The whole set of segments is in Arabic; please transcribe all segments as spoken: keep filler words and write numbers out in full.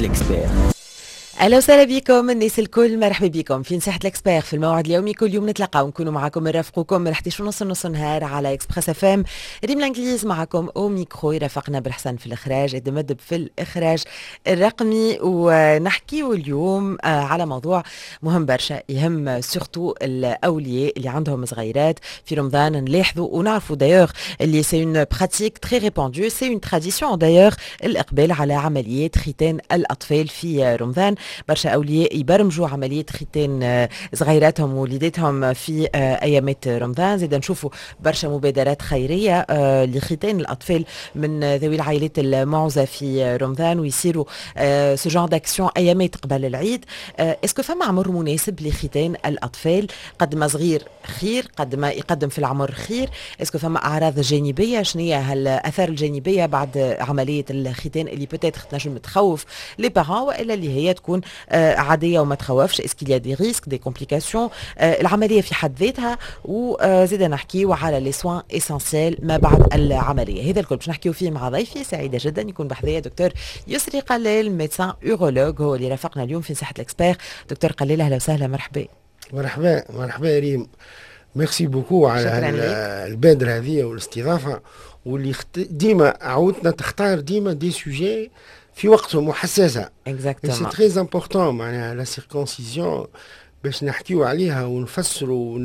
الإكسبير. اهلا وسهلا بكم الناس الكل، مرحبا بكم في نصيحة الإكسبير في الموعد اليومي. كل يوم نتلاقاو ونكونوا معكم نرافقوكم من حداش ونص نص نهار على اكسبريس اف ام. ريم الانجليز معكم او ميكرو، يرافقنا بالحسن في الاخراج، الدمدب في الاخراج الرقمي. ونحكيو اليوم على موضوع مهم برشا، يهم سورتو الاولياء اللي عندهم صغيرات في رمضان. نلاحظوا ونعرفوا دايوغ اللي سي اون براتيك تري ريباندو، سي اون تراديسيون دايوغ، الاقبال على عمليات ختان الاطفال في رمضان. برشا اولياء يبرمجوا عمليه ختان صغيراتهم ووليداتهم في ايامات رمضان. زيد نشوفوا برشا مبادرات خيريه لختان الاطفال من ذوي العائلات المعوزه في رمضان، ويصيروا سو جون داكسيون ايامات قبل العيد. اسكو فما عمر مناسب لختان الاطفال؟ قد ما صغير خير، قد ما يقدم في العمر خير. اسكو فما اعراض جانبيه؟ شنو هي هالاثار الجانبيه بعد عمليه الختان اللي بوتيتر تنجم تخوف لي بارون، والا اللي هي تكون آه عاديه وما تخوفش؟ اسكي ليا دي ريسك دي كومبليكاسيون آه العمليه في حد ذاتها؟ وزيد نحكيو على لي سوان اسينسيال ما بعد العمليه. هذا الكل باش نحكيو فيه مع ضيفي، سعيده جدا يكون بحذايا دكتور يسري قلال، ميدسان اورولوج، هو اللي رافقنا اليوم في صحه الاكسبير. دكتور قلال اهلا وسهلا، مرحبا. مرحبا مرحبا يا ريم، ميرسي بوكو على البادره هذه والاستضافه، واللي ديما عودتنا تختار ديما دي سوجي في وقتهم وحساسه. اكزاكتومون سي تري امبورطون معناها لا سيركونسيزيون باش نحكيو عليها ونفسروا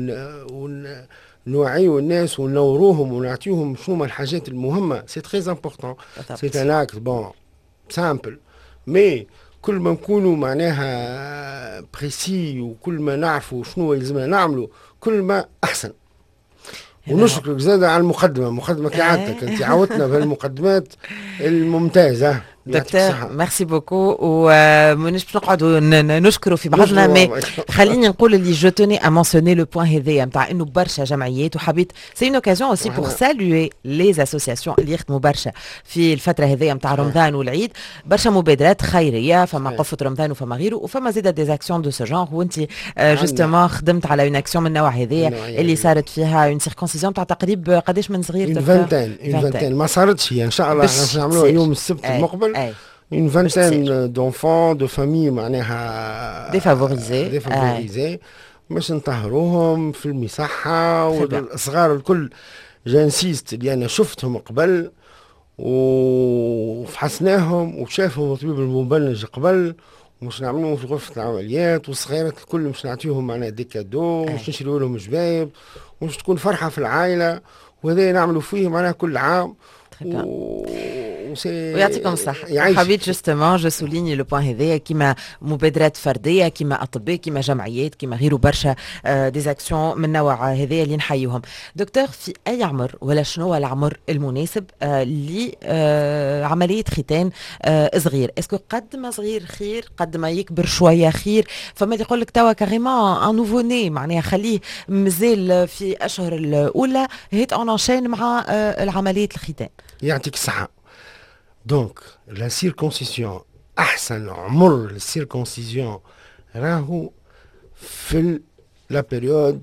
ونوعيو الناس ونوروهم ونعطيوهم شنو هما الحاجات المهمه. سي تري امبورطون، سي ان اكت بون سامبل، مي كل ما نكونوا معناها بريسي وكل ما نعرفوا شنو يلزمنا نعملوا كل ما احسن. ونشكرك زاده على المقدمه، مقدمه كعادتك انت عودتنا بالمقدمات الممتازه. دكتور ميرسي بوكو، ومانيش باش نقعدوا نشكروا في بعضنا، مي خليني نقول اللي جو توني ا مونسيوني لو بوين هذايا نتاع انه برشا جمعيات، وحبيت سي اون اوكازيون اوسي بور سالوي لي اسوسياسيون اللي يخدموا برشا في الفتره هذايا نتاع رمضان والعيد. برشا مبادرات خيريه، فما قفه رمضان وفما غيره، وفما زيد دي اكسيون دو سو جونغ. وانت جوستومون خدمت على اون اكسيون من النوع هذايا اللي صارت فيها اون سيركونسيزيون تاع تقريب قداش من صغير؟ دكتور فانتين فانتين ما صارتش هي، ان شاء الله راح نعملوها يوم السبت المقبل. Une vingtaine d'enfants, de familles معناها défavorisés défavorisés باش نطهروهم في المصحة. والصغار الكل جانسيست اللي أنا شفتهم قبل وفحصناهم وشافهم الطبيب المبلج قبل، ومش نعملوهم في غرفة العمليات. والصغيرات الكل مش نعطيهم معناها دي كادو، مش نشريو لهم جبايب، ومش تكون فرحة في العائلة. وهذا نعملوا فيه معناها كل عام. و... ويعطيكم الصحة. حبيت جوستومون جو سوليني لو بوين هذايا، كيما مبادرات فردية، كيما أطباء، كيما جمعيات، كيما غيره برشا دي اكسيون من نوع هذايا اللي نحيوهم. دكتور، في أي عمر ولا شنو هو العمر المناسب لعملية ختان صغير؟ اسكو قد ما صغير خير، قد ما يكبر شوية خير؟ فما اللي يقول لك توا كاريمون ان نوفو ني معناها خليه مازال في أشهر الأولى هيت اون انشين مع العملية الختان. يعطيك الصحة. دونك لا سيركونسيسيون، احسن عمر للسيركونسيسيون راهو في لا بيريود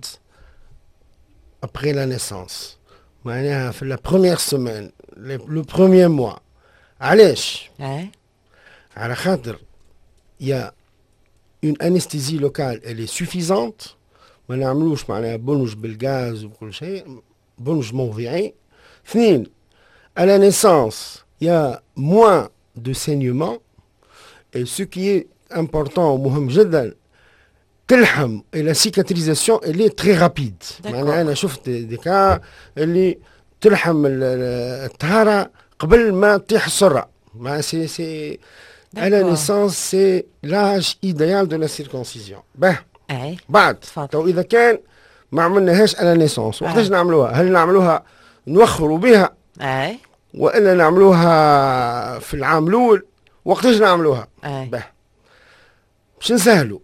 ابري لا نيسانس، معناها في لا بروميير سيمين، لو بروميير موا. علاش؟ على خاطر يا اون انستيزي لوكال الي سوفيزونت، ما نعملوش معناها بنج بالغاز وكل شيء، بنج موضعي. اثنين، à la naissance, il y a moins de saignement. Et ce qui est important, مهم جدا، تلحم et la cicatrisation elle est très rapide. يعني أنا شفت دي كا اللي تلحم الطهارة قبل ما تطيح السرة. ما سي سي à la naissance c'est l'âge idéal de la circoncision. به بعد تو إذا كان ما عملناهاش à la naissance وقتاش نعملوها؟ هل نعملوها نوخروا بها اي والا نعملوها في العام الاول؟ وقتاش نعملوها؟ به باش نسهلوا.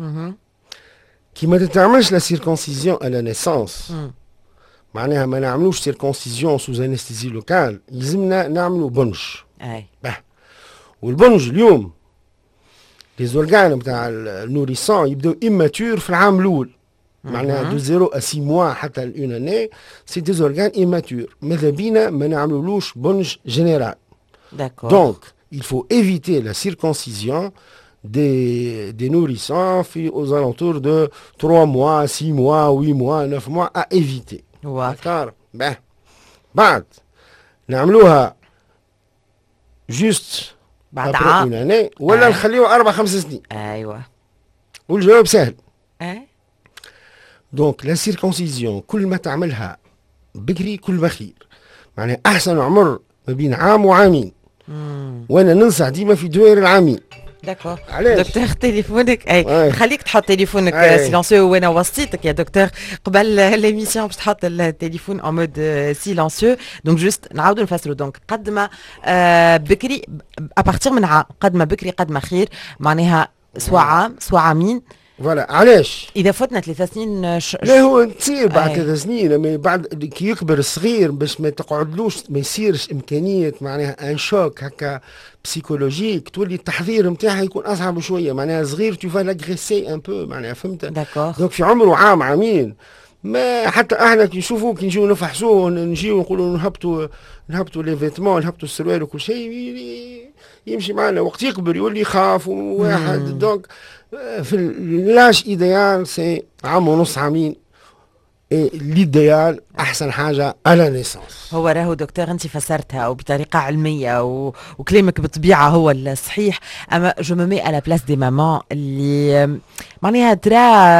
كي ما تتعملش لا سيركونسيزيون على نيسانس، معناها ما نعملوش سيركونسيزيون سوز انستيزي لوكال، يلزمنا نعملوا بنج. اي به والبنج اليوم لي زورغان نتاع النوريسون يبداو ايماتور في العام الاول، معناها دو زيرو ا سي موا حتى اون اني سي دي زورغان ايماتور. ماذا بينا ما نعملولوش بنج جينيرال. داكور. دونك il faut éviter la circoncision des, des nourrissons aux alentours de trois mois, six mois, huit mois, neuf mois à éviter. D'accord. Ben, بعد نعملوها juste بعد après عام. une année ولا آه. نخليوها أربع خمس سنين. ايوه. والجواب سهل. ايه. دونك لا سيركونسيزيون كل ما تعملها بكري كل ما خير. معناها أحسن عمر ما بين عام وعامين. مم. وأنا ننصح ديما في دوائر العامين. دكتور. علاش؟ دكتور تليفونك اي أي. خليك تحط تليفونك أي. سيلونسيو وانا وسطيتك يا دكتور قبل ليميسيون باش تحط التليفون اون مود سيلونسيو. دونك جوست نعاودوا نفسروا. دونك قد ما آه بكري ابارتيغ من عام قد ما بكري قد ما خير معناها سواء عام سواء عامين. فوالا علاش؟ اذا فتنا ثلاث سنين ش... لا هو تصير بعد أي. ثلاث سنين اما بعد كي يكبر الصغير باش ما تقعدلوش ما يصيرش امكانيه معناها ان شوك هكا بسيكولوجيك تولي التحضير نتاعها يكون اصعب شويه. معناها صغير تو فا لاغريسي ان بو معناها فهمت. داكور. دونك في عمره عام عامين ما حتى احنا كي نشوفوه كي نجيو نفحصوه نجيو نقولوا نهبطوا نهبطوا لي فيتمون نهبطوا السروال وكل شيء يمشي معنا. وقت يكبر يولي يخاف واحد. دونك في اللاج ايديال سي عام ونص عامين. ليديال احسن حاجه على نيسانس. هو راهو دكتور انت فسرتها وبطريقه علميه و... وكلامك بالطبيعه هو الصحيح. اما جو مي على بلاس دي مامان اللي معناها ترى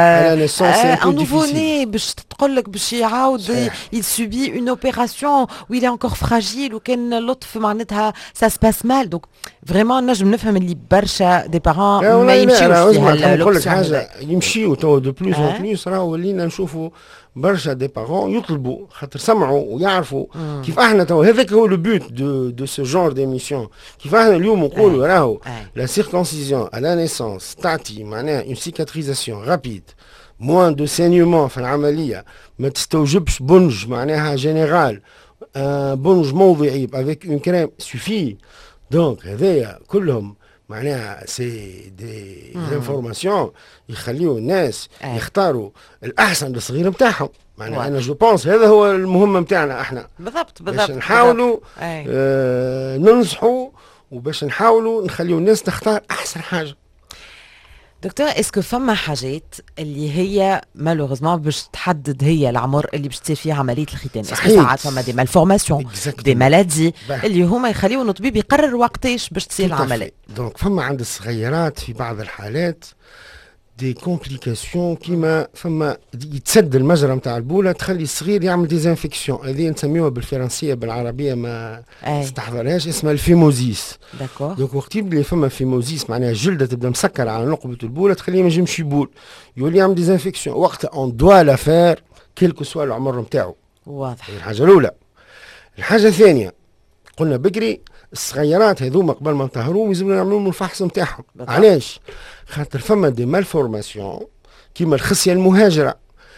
ان نوفو ني باش تقول لك باش يعاود il subit une opération où il est encore fragile وكان لطف معناتها ça se passe mal. donc فريمون نجم نفهم اللي برشا دي بارون ما يمشيوش فيها. نقول لك حاجه يمشيو تو دو بلوس اون بلوس راهو ولينا نشوفوا برشا دي بارون يطلبوا خاطر سمعوا ويعرفوا مم. كيف احنا تو هذاك هو لو بوت دو دو سو جونر ديميسيون. كيف احنا اليوم نقولوا راهو لا سيركونسيزيون à la naissance تعطي معناها اون سيكاتريزاسيون رابيد موان دو سينيومون في العمليه ما تستوجبش بنج معناها جينيرال ان بنج موضعي افيك اون كريم سوفي. دونك هذايا كلهم معناها سي دي انفورماسيون يخليو الناس أي. يختاروا الاحسن للصغير نتاعهم. معناها انا جو بونس هذا هو المهمه نتاعنا احنا بالضبط بالضبط. باش نحاولوا آه ننصحوا وباش نحاولوا نخليو الناس تختار احسن حاجه. دكتور اسكو فما حاجات اللي هي مالوغوزمون باش تحدد هي العمر اللي باش تصير فيها عمليه الختان؟ اسكو ساعات فما دي مالفورماسيون دي مالادي اللي هما يخليو الطبيب يقرر وقتاش باش تصير العمليه؟ دونك فما عند الصغيرات في بعض الحالات دي كومبليكاسيون كيما فما يتسد المجرى نتاع البوله تخلي الصغير يعمل ديزانفيكسيون. هذه نسميوها بالفرنسيه بالعربيه ما تستحضرهاش اسمها الفيموزيس. داكور. دونك وقت يبدا فما فيموزيس معناها الجلده تبدا مسكره على نقبه البوله تخليه ما ينجمش يبول يولي يعمل ديزانفيكسيون. وقتها اون دوا لا فير كيلكو سوا العمر نتاعو. واضح. الحاجه الاولى. الحاجه الثانيه قلنا بكري الصغيرات هذوما قبل ما نطهروهم لازم نعملوا لهم الفحص نتاعهم. علاش؟ خاطر فما دي مالفورماسيون كيما الخصيه المهاجره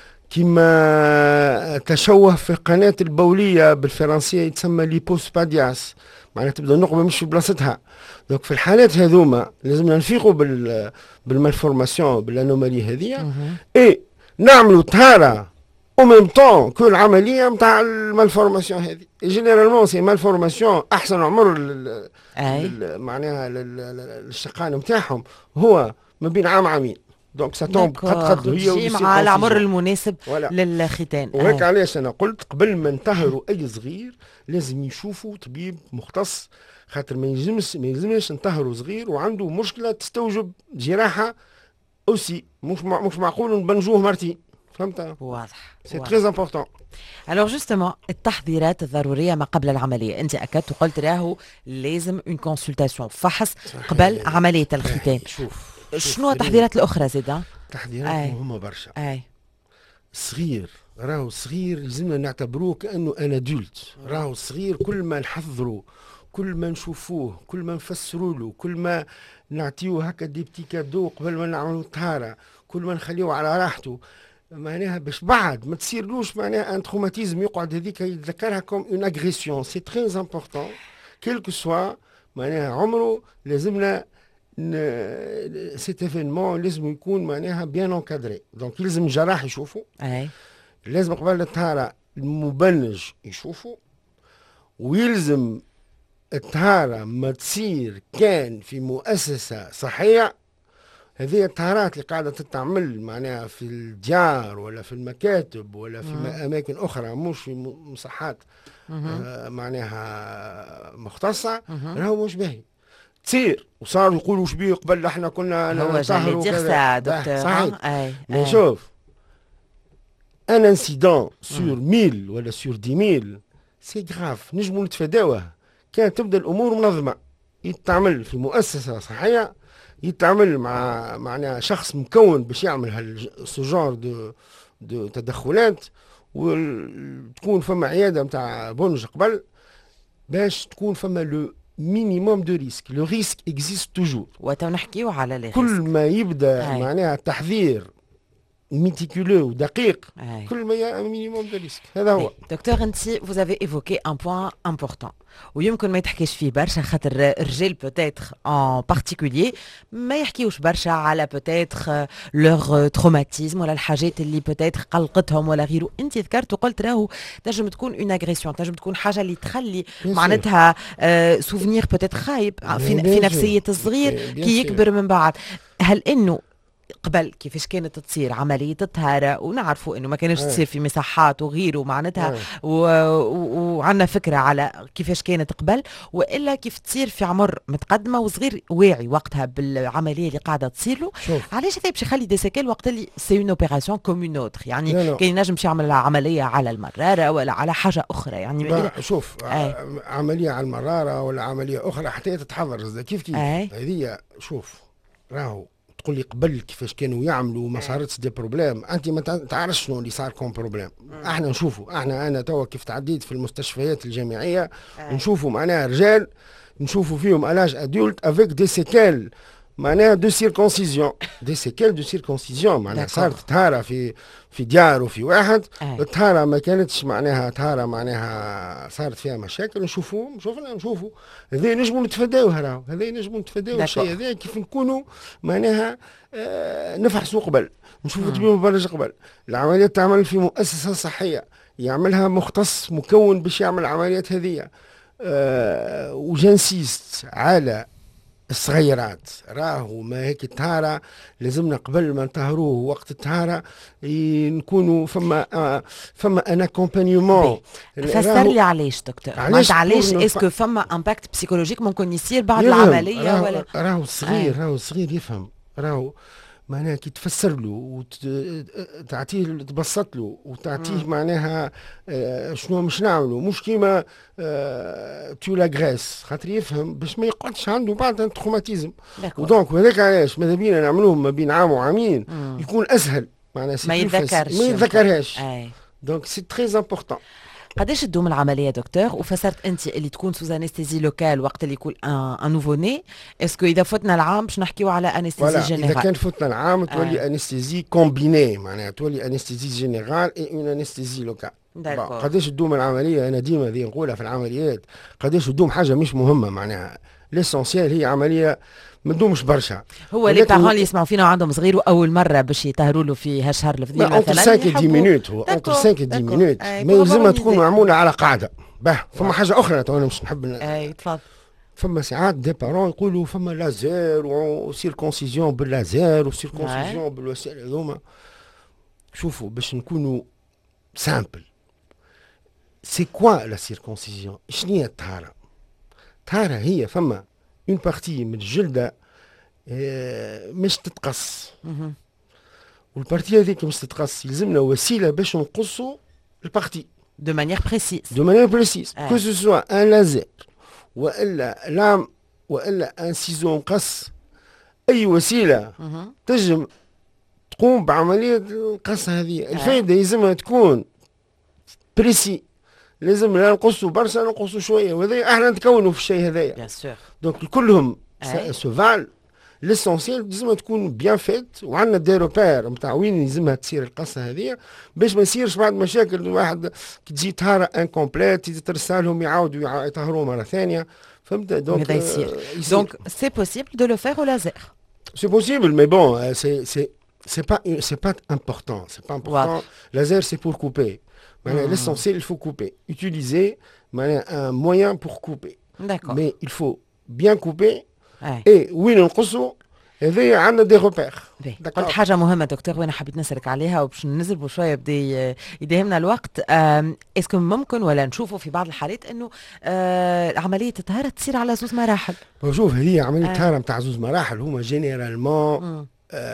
كيما تشوه في القناه البوليه بالفرنسيه يتسمى ليبوسبادياس معناها تبدا النقبه مش في بلاصتها. دونك في الحالات هذوما لازمنا نفيقوا بال بالمالفورماسيون بالانومالي هذه اي نعملوا طهاره او ميم طون كو العمليه نتاع المالفورماسيون هذه. جينيرالمون سي مالفورماسيون احسن عمر معناها للشقان نتاعهم هو ما بين عام عامين. دونك سا تومب قد قد هي مع العمر المناسب للختان. وهيك علاش انا قلت قبل ما نطهروا اي صغير لازم يشوفوا طبيب مختص خاطر ما يلزمش ما يلزمش نطهروا صغير وعنده مشكله تستوجب جراحه اوسي مش مش معقول نبنجوه مرتين. فهمت؟ واضح. سي تري امبورطون. الوغ جوستومون التحضيرات الضروريه ما قبل العمليه انت اكدت وقلت راهو لازم اون كونسلتاسيون فحص قبل عمليه الختان. شوف شنو التحضيرات الاخرى زيدا؟ تحضيرات مهمه برشا. اي صغير راهو صغير لازمنا نعتبروه كانه انا دولت. راهو صغير كل ما نحضروا كل ما نشوفوه كل ما نفسروا له كل ما نعطيوه هكا دي بتي كادو قبل ما نعملوا طهاره كل ما نخليوه على راحته معناها باش بعد ما تصيرلوش معناها ان تروماتيزم يقعد هذيك يتذكرها كوم اون اغريسيون. سي تري امبورطون كيلكو سوا معناها عمره لازمنا سيت ايفينمون لازم يكون معناها بيان انكادري. دونك لازم الجراح يشوفوا اي لازم قبل الطهاره المبنج يشوفوا ويلزم الطهارة ما تصير كان في مؤسسة صحية. هذه الطهارات اللي قاعدة تتعمل معناها في الديار ولا في المكاتب ولا في مم. أماكن أخرى مش في مصحات آه معناها مختصة، راهو مش باهي تصير. وصاروا يقولوا وش بيه قبل احنا كنا هو جالي دير ساعة دكتور. صحيح. اي مي شوف ان انسيدون سور ميل ولا سور دي ميل سي غراف، نجموا نتفاداوه كانت تبدا الامور منظمه، يتعمل في مؤسسه صحيه، يتعمل مع معناها شخص مكون باش يعمل هالسجار دو دو تدخلات، وتكون فما عياده نتاع بنج قبل باش تكون فما لو مينيموم دو ريسك. لو ريسك اكزيست توجور، وتو نحكيو على لي كل ما يبدا أي. معناها التحذير ميتيكولو ودقيق أي. كل ما يا مينيموم دو ريسك. هذا هو. دكتور انت vous avez évoqué un point important ويمكن ما يتحكيش فيه برشا خاطر الرجال بوتيتر ان بارتيكولير ما يحكيوش برشا على بوتيتر لوغ تروماتيزم ولا الحاجات اللي بوتيتر قلقتهم ولا غيره. انت ذكرت وقلت راهو تنجم تكون اون اغريسيون، تنجم تكون حاجه اللي تخلي معناتها سوفنير بوتيتر خايب في, في نفسيه الصغير كي يكبر من بعد. هل انه قبل كيفاش كانت تصير عملية الطهارة ونعرفوا انه ما كانش تصير في مساحات وغيره معناتها وعندنا فكرة على كيفاش كانت قبل، وإلا كيف تصير في عمر متقدمة وصغير واعي وقتها بالعملية اللي قاعدة تصير له؟ علاش هذا باش يخلي دي سيكيل وقت اللي سي اون اوبيراسيون كوم اون اوتر، يعني كان ينجم يعمل عملية على المرارة ولا على حاجة أخرى يعني شوف آه. عملية على المرارة ولا عملية أخرى حتى تتحضر كيف كيف هذه. شوف راهو تقول لي قبل كيفاش كانوا يعملوا ما صارتش دي بروبليم، انت ما تعرفش شنو اللي صار كون بروبليم. احنا نشوفوا احنا انا توا كيف تعديت في المستشفيات الجامعيه نشوفوا معناها رجال نشوفوا فيهم الاج ادولت افيك دي سيكيل معناها دو سيركونسيزيون دي سيكيل دو سيركونسيزيون معناها صارت طهاره في في ديار وفي واحد الطهاره ما كانتش معناها طهاره معناها صارت فيها مشاكل. نشوفوهم شوفنا نشوفوا هذا نجموا نتفاداوها راهو هذا نجموا نتفاداو الشيء هذا كيف نكونوا معناها آه نفحصوا قبل نشوفوا طبيب مبرج قبل. العمليات تعمل في مؤسسه صحيه يعملها مختص مكون باش يعمل العمليات هذه. آه وجنسيست على الصغيرات راهو ما هيك الطهارة لازمنا قبل ما نطهروه وقت الطهارة نكونوا فما آه فما ان اكومبانيومون. فسر لي علاش دكتور علاش علاش اسكو فما امباكت بسيكولوجيك ممكن يصير بعد العملية راهو ولا راهو الصغير راهو الصغير يفهم راهو معناها كي تفسر له وتعطيه تبسط له وتعطيه معناها آه شنو مش نعملوا مش كيما آه تو لا غريس خاطر يفهم باش ما يقعدش عنده بعد تروماتيزم. ودونك هذاك علاش ماذا بينا نعملوهم ما بين عام وعامين يكون اسهل معناها ما يتذكرش ما يتذكرهاش. دونك سي تري امبورطون. قداش تدوم العمليه دكتور؟ وفسرت انت اللي تكون سوز انستيزي لوكال وقت اللي يكون ان نوفو ني، اسكو اذا فتنا العام باش نحكيو على انستيزي جينيرال؟ اذا كان فتنا العام تولي آه. انستيزي كومبيني معناها تولي انستيزي جينيرال اي اون انستيزي لوكال. قداش تدوم العمليه؟ انا ديما ذي نقولها في العمليات قداش تدوم حاجه مش مهمه معناها ليسونسيال هي عمليه ما تدومش برشا. هو لي بارون اللي يسمعوا فينا وعندهم صغير واول مره باش يطهروا له في هالشهر الفضيل مثلا انتر خمسة عشر مينوت هو انتر خمسة عشر مينوت ما يلزمها تكون معموله على قاعده. باه فما حاجه اخرى تو انا مش نحب اي تفضل. فما ساعات دي بارون يقولوا فما لازير وسيركونسيزيون باللازير وسيركونسيزيون بالوسائل هذوما. شوفوا باش نكونوا سامبل سي كوا لا سيركونسيزيون شنو هي الطهاره؟ الطهاره هي فما اون بارتي من الجلده اه مش تتقص والبارتي هذيك مش تتقص يلزمنا وسيله باش نقصوا البارتي دو مانيير بريسيز دو مانيير بريسيز كو سو سوا ان لازير والا لام والا ان سيزو مقص اي وسيله تنجم تقوم بعمليه القص هذه. الفائده يلزمها تكون بريسي لازم لا نقصوا برشا نقصوا شويه وهذا احنا نتكونوا في الشيء هذايا بيان سور. دونك كلهم سوفال ليسونسيال لازم تكون بيان فيت وعندنا دي روبير نتاع وين لازمها تصير القصه هذه باش ما يصيرش بعد مشاكل. واحد كي تجي طهاره انكومبليت ترسلهم يعاودوا يطهروا مره ثانيه فهمت. دونك هذا يصير دونك سي بوسيبل دو لو فير او لازير سي بوسيبل مي بون سي سي سي با سي با امبورطون سي با امبورطون. لازير سي بور كوبي معناها ليسونسيال il faut couper utiliser معناها un moyen pour couper D'accord. mais il faut bien couper اي et وين نقصوا هذايا عندنا دي روبير. باهي. قلت حاجة مهمة دكتور وانا حبيت نسألك عليها وباش ننزل شوية بدا ي- يداهمنا الوقت. آم، اسكو ممكن ولا نشوفوا في بعض الحالات انه آه، عملية الطهارة تصير على زوز مراحل؟ شوف هذه عملية آه. طهارة نتاع زوز مراحل هما جينيرالمون مم.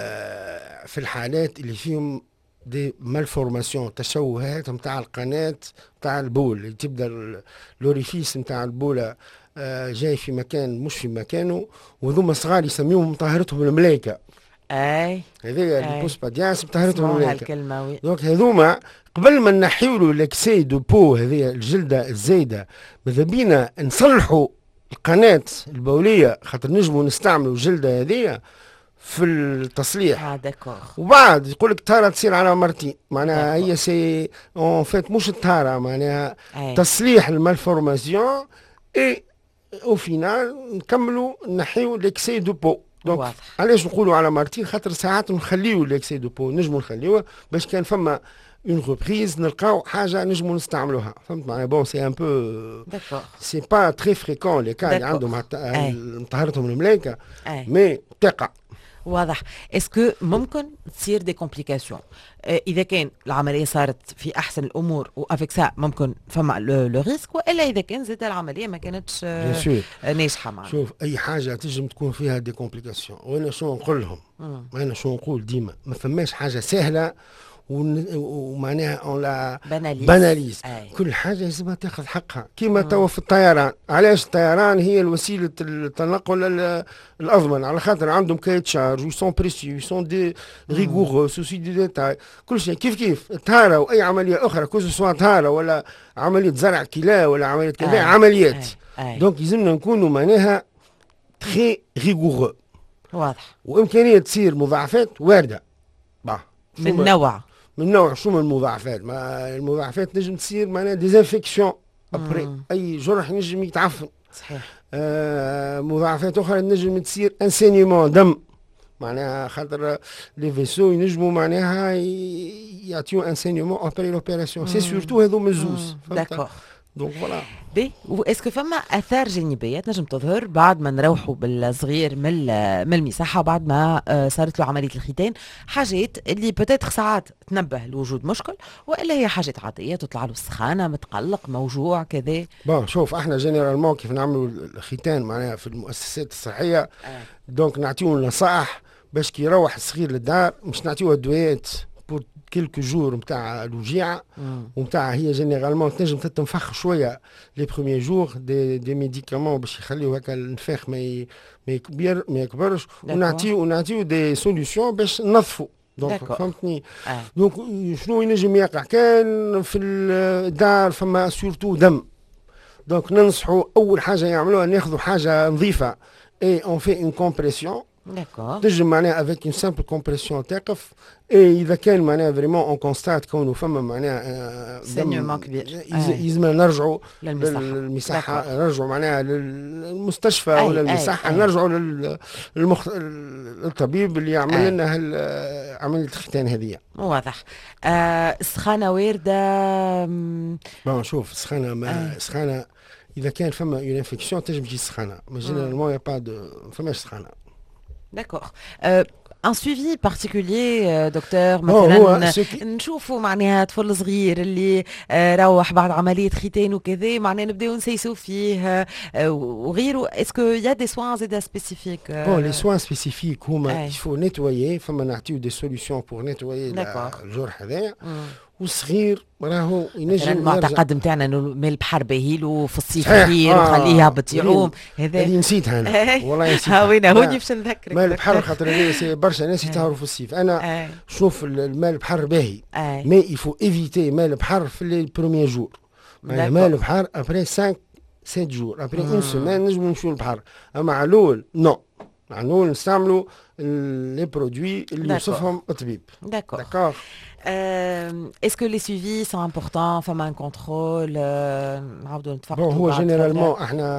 آه في الحالات اللي فيهم دي مالفورماسيون تشوهات نتاع القناة نتاع البول اللي تبدا ال- لوريفيس نتاع البولة آه جاي في مكان مش في مكانه، وذوما صغار يسميوهم طهارتهم الملايكة. اي هذايا أي. البوس بادياس طهارتهم اسمعوا الملايكة. هالكلمة وي. دونك هذوما قبل ما نحيولوا لاكسي دو بو هذه الجلده الزايده ماذا بينا نصلحوا القناه البوليه خاطر نجموا نستعملوا الجلده هذه في التصليح. اه داكور. وبعد يقول لك الطهاره تصير على مرتين، معناها داكور. هي سي اون فيت مش الطهاره معناها اي تصليح المالفورماسيون اي او فينال نكملوا نحيوا لاكسي دو بو. دونك واضح. علاش نقولوا على مرتين؟ خاطر ساعات نخليو لاكسي دو بو نجموا نخليوه باش كان فما اون ريبريز نلقاو حاجه نجموا نستعملوها. فهمت معناها؟ بون سي ان بو داكور. سي با تري فريكون لي كان اللي داكور. عندهم هت- أي. طهارتهم الملايكه اي مي تقع. واضح. اسكو ممكن تصير دي كومبليكاسيون اذا كان العمليه صارت في احسن الامور وافيك سا ممكن فما لو ريسك، والا اذا كان زاد العمليه ما كانتش بيان آه، سور. ناجحه معنا؟ شوف اي حاجه تنجم تكون فيها دي كومبليكاسيون، وانا شو نقول لهم؟ مم. انا شو نقول ديما ما فماش حاجه سهله ون- ومعناها اون لا باناليز. باناليز. أي. كل حاجه لازمها تاخذ حقها كيما توا في الطيران. علاش الطيران هي الوسيله التنقل ال- الاضمن؟ على خاطر عندهم كايت شارج ويسون بريسيو ويسون دي ريغورو سوسي دي ديتاي كل شيء. كيف كيف الطهاره واي عمليه اخرى كوز سوا طهاره ولا عمليه زرع كلى ولا عمليه كذا أي. عمليات. أي. أي. دونك يلزمنا نكونوا معناها تري ريغورو، واضح. وامكانيه تصير مضاعفات وارده. bah شو من ما- نوع. من نوع شو من المضاعفات؟ ما المضاعفات نجم تصير معناها ديزانفيكسيون ابري، مم. اي جرح ينجم يتعفن. صحيح. آه مضاعفات اخرى نجم تصير انسينيمون دم، معناها خاطر لي فيسو ينجموا معناها ي- يعطيو انسينيمون ابري لوبيراسيون. سي سورتو هذو من الزوز. داكور. دونك فوالا. بي واسكو فما اثار جانبيه تنجم تظهر بعد ما نروحوا بالصغير من ال- من المساحه بعد ما آه، صارت له عمليه الختان، حاجات اللي بتاتر ساعات تنبه لوجود مشكل، والا هي حاجات عاديه تطلع له سخانه متقلق موجوع كذا؟ بون شوف احنا جينيرالمون كيف نعملوا الختان معناها في المؤسسات الصحيه، آه. دونك نعطيو نصائح باش كي يروح الصغير للدار مش نعطيوه الدويات بور كيلكو جور نتاع الوجيعه مم. ونتاع هي جينيرالمون تنجم تتنفخ شويه لي بروميي جور دي دي ميديكامون باش يخليو هكا النفاخ ما ي- ما يكبر ما يكبرش، ونعطيو ونعطيو دي سوليوشن باش ننظفوا. دونك داكور. فهمتني؟ آه. دونك شنو ينجم يقع؟ كان في الدار فما سورتو دم، دونك ننصحوا اول حاجه يعملوها ناخذوا حاجه نظيفه اي اون في اون كومبريسيون داكور. تنجم معناها افيك اون سامبل كومبريسيون تقف. اي اذا كان معناها فريمون اون كونستات كونه فما معناها آه، سينيومون دم، كبير. يز- آه. يلزمنا نرجعوا للمساحه. للمساحه، داكور. نرجعوا معناها للمستشفى أي- ولا أي- المساحه، أي. نرجعوا لل- للمخ... للطبيب اللي يعمل أي. لنا هال- عمليه الختان هذه. واضح. آه السخانه وارده. مم، بون شوف سخانه ما سخانه اذا كان فما اون انفيكسيون تنجم تجي سخانه، ما جينيرالمون يا با دو فماش سخانه. داكور. آه ان سويفي بارتيكولير دكتور هو مثلا سو- نشوفوا معناها طفل صغير اللي آه، روح بعد عمليه ختان وكذا معناها نبداو نسيسوا فيه آه، وغيره. اسكو يا دي سوان زاده سبيسيفيك؟ بون لي سوان سبيسيفيك هما أي. يفو نيتوايي، فما نعطيو دي سوليسيون بور نيتوايي داكور. الجرح هذايا، والصغير راهو مثلا ينجم يرجع. المعتقد نتاعنا انه ماء البحر باهيلو في الصيف صحيح. خير آه. وخليه يهبط يعوم اللي هذا. نسيتها انا والله نسيتها. هاوينا لا، هوني باش نذكرك. ماء البحر خاطر هذايا سي برشا ناس يتهروا في الصيف. انا اي شوف ال- الماء البحر باهي، اي مي يفو ايفيتي ماء البحر في لي بروميي جور. معناها داكور. ماء البحر ابري خمسة ستة جور ابري اون سيمين نجمو نمشيو للبحر. اما على الاول نو، على الاول نستعملوا لي برودوي اللي داكور. يوصفهم الطبيب. داكور. داكور. Euh, est-ce que les suivis sont importants? فما un contrôle euh, نعاودوا نتفقدوا بون هو بعد جينيرالمون فترة؟ احنا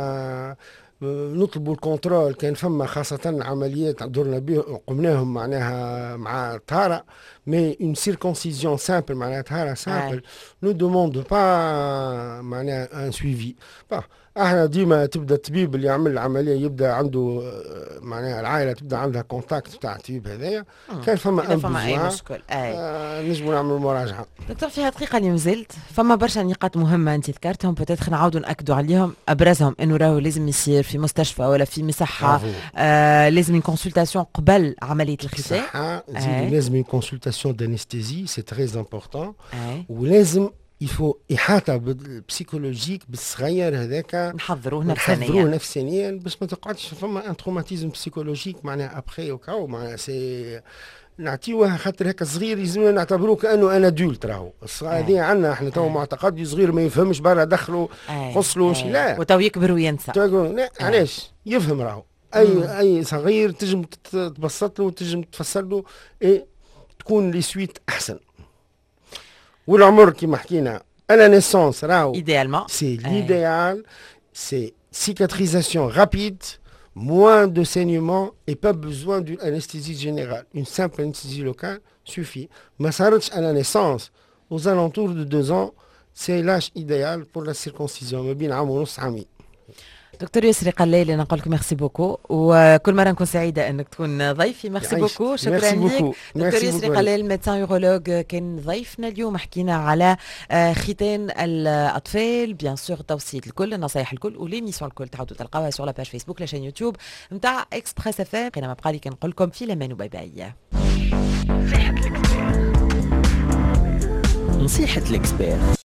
آه، نطلبوا الكنترول كان فما خاصة عمليات درنا بهم قمناهم معناها مع الطهارة، mais une circoncision simple, معناتها simple, ne demande pas معناها un suivi. Bah, احنا ديما تبدا الطبيب اللي يعمل العمليه يبدا عنده معناها العائله تبدا عندها كونتاكت بتاع الطبيب هذايا، كان فما ان فما اي مشكل اي آه نجموا نعملوا مراجعه. دكتور في هالدقيقه اللي مازلت فما برشا نقاط مهمه انت ذكرتهم، بتاتخ نعاودوا ناكدوا عليهم. ابرزهم انه راهو لازم يصير في مستشفى ولا في مصحه، آه لازم une consultation قبل عمليه الختان. صح، لازم une consultation d'anesthésie c'est très important. ولازم يفو إحاطة بالبسيكولوجيك بالصغير هذاك، نحضروه نفسانيا نحضروه نفسانيا باش ما تقعدش فما ان تروماتيزم بسيكولوجيك معناها ابخي وكاو معناها سي نعطيوها خاطر هكا صغير يلزمنا نعتبروه كانه انا دولت. راهو هذه عندنا احنا تو معتقد صغير ما يفهمش برا دخلوا قصلوا شي لا وتو يكبر وينسى. علاش يفهم راهو اي مم. اي صغير تجم تبسط له تجم تفسر له ايه تكون لي سويت احسن. والعمر كما حكينا à la naissance راهو idéalement c'est l'idéal, c'est cicatrisation rapide, moins de saignement et pas besoin d'une anesthésie générale. Une simple anesthésie locale suffit. ما صارتش à la naissance aux alentours de deux ans, c'est l'âge idéal pour la circoncision ما بين عام ونص عامين. دكتور يسري قليلي نقول لك ميرسي بوكو، وكل مره نكون سعيده انك تكون ضيفي. ميرسي بوكو، شكرا لك دكتور يسري قليل ميدسان يورولوج كان ضيفنا اليوم. حكينا على ختان الاطفال بيان سور، توصيات الكل النصائح الكل وليميسيون الكل تعاودوا تلقاوها سور لا باج فيسبوك لا شين يوتيوب نتاع اكسبريس اف ام. ما بقى لي كنقول لكم في الامان وباي باي. نصيحه الاكسبير